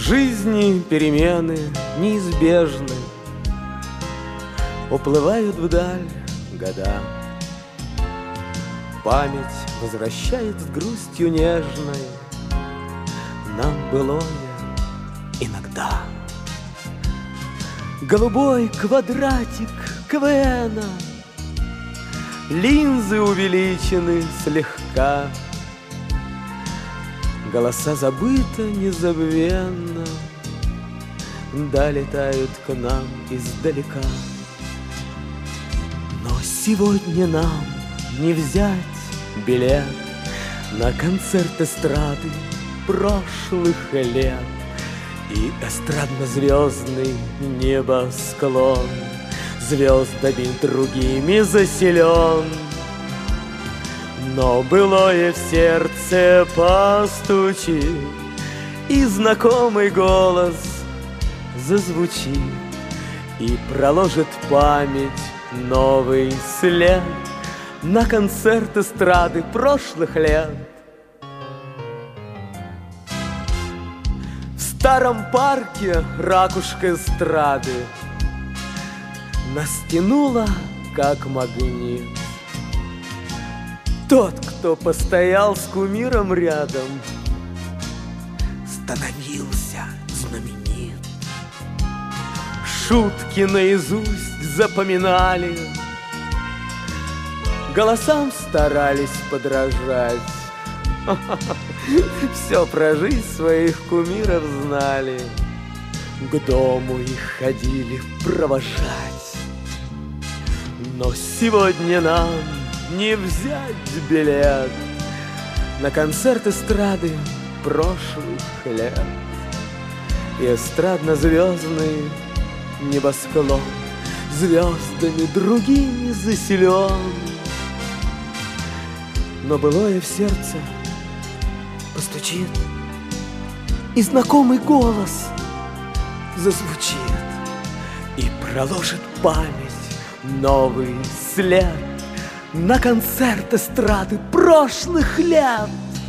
жизни перемены неизбежны, уплывают вдаль года. Память возвращает с грустью нежной нам былое иногда. Голубой квадратик КВНа, линзы увеличены слегка, голоса забыто незабвенно, долетают к нам издалека. Но сегодня нам не взять билет на концерт эстрады прошлых лет. И эстрадно-звездный небосклон звездами другими заселен. Но былое в сердце постучит, и знакомый голос зазвучит, и проложит память новый след на концерт эстрады прошлых лет. В старом парке ракушка эстрады нас тянула, как магнит. Тот, кто постоял с кумиром рядом, становился знаменит. Шутки наизусть запоминали, голосам старались подражать. Все про жизнь своих кумиров знали, к дому их ходили провожать. Но сегодня нам не взять билет на концерт эстрады прошлых лет. И эстрадно-звездный небосклон звездами другими заселен. Но былое в сердце постучит, и знакомый голос зазвучит, и проложит память новый след на концерт эстрады прошлых лет.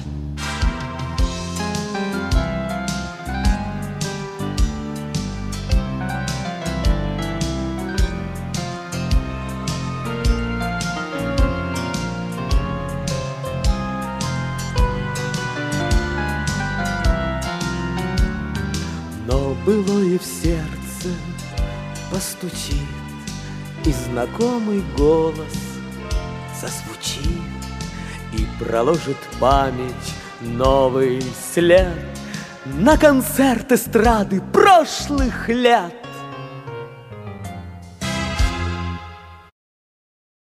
Но былое в сердце постучит, и знакомый голос зазвучит, и проложит память новый след на концерт эстрады прошлых лет.